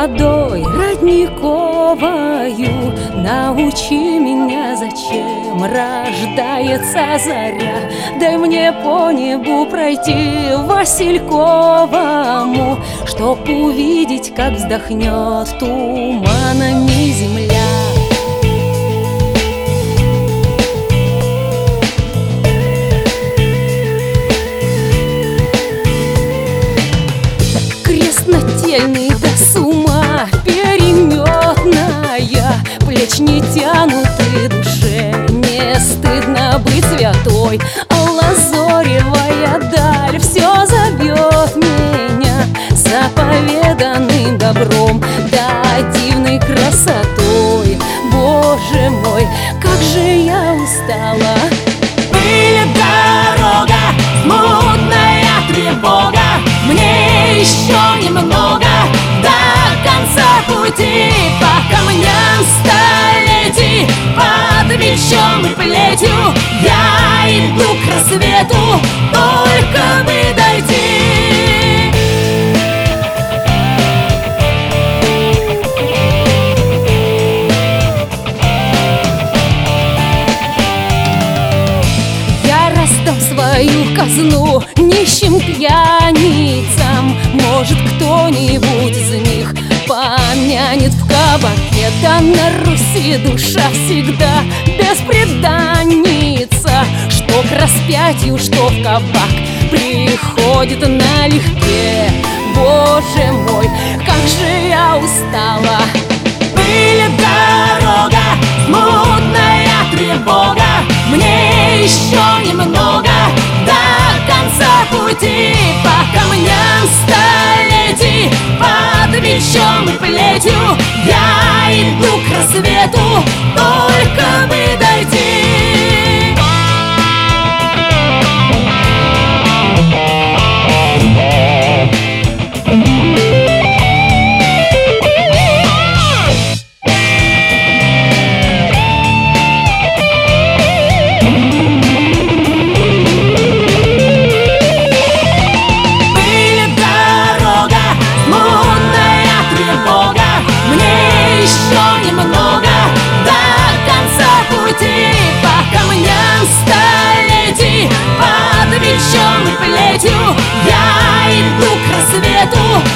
водой родниковою. Научи меня, зачем рождается заря. Дай мне по небу пройти Васильковому, чтоб увидеть, как вздохнет туманами земля. Нательный до с ума переметная, плеч не тянуты душе, не стыдно быть святой. Лазоревая даль все зовет меня заповеданным добром, да дивной красотой. Боже мой, как же я устала! Пыль, дорога, мутная тревога, мне еще немного до конца пути. По камням столетий, под мечом и плетью я иду к рассвету, только бы дойти. Я раздам свою казну нищим пьяницам. Может, кто-нибудь из них помянет в кабаке. Да на Руси душа всегда беспреданница, что к распятию, что в кабак приходит налегке. Боже мой, как же я устала! Пыль, дорога, мутная тревога, мне еще немного до конца пути. По камням столетий, под мечом и плетью я иду к рассвету, только бы дойти. Я иду к рассвету,